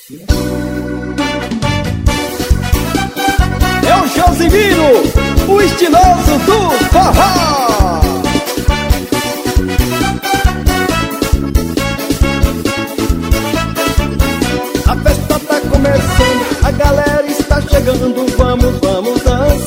É o Josimiro, o estiloso do forró. A festa tá começando, a galera está chegando, vamos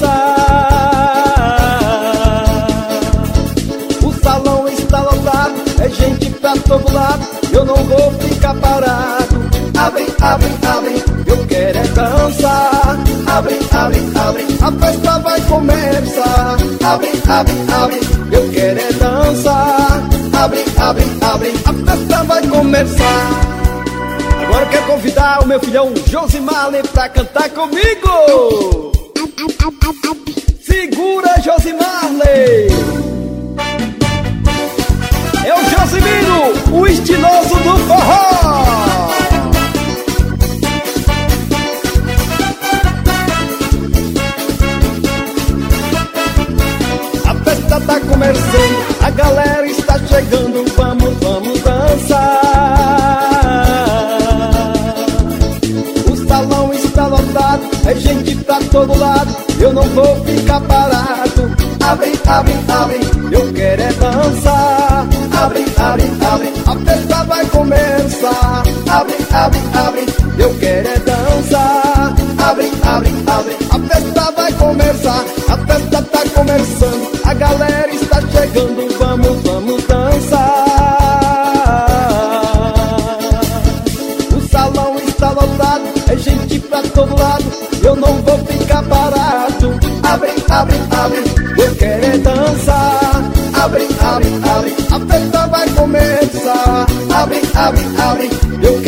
dançar. O salão está lotado, é gente pra todo lado, eu não vou ficar parado. Abre, eu quero é dançar. Abre, a festa vai começar. Abre, eu quero é dançar. Abre, a festa vai começar. Agora eu quero convidar o meu filhão Josimarley pra cantar comigo. Segura, Josimarley. É o Josimiro, o estiloso do forró. A festa tá começando, a galera está chegando, vamos dançar. O salão está lotado, é gente pra todo lado, eu não vou ficar parado. Abre, eu quero é dançar. Abre, a festa vai começar. Abre, eu quero é dançar. Abre, a festa vai começar. A festa tá começando, a galera está chegando, vamos dançar. O salão está lotado, é gente pra todo lado, eu não vou ficar parado. Abre, eu quero é dançar. Abre, a festa vai começar. Abre, eu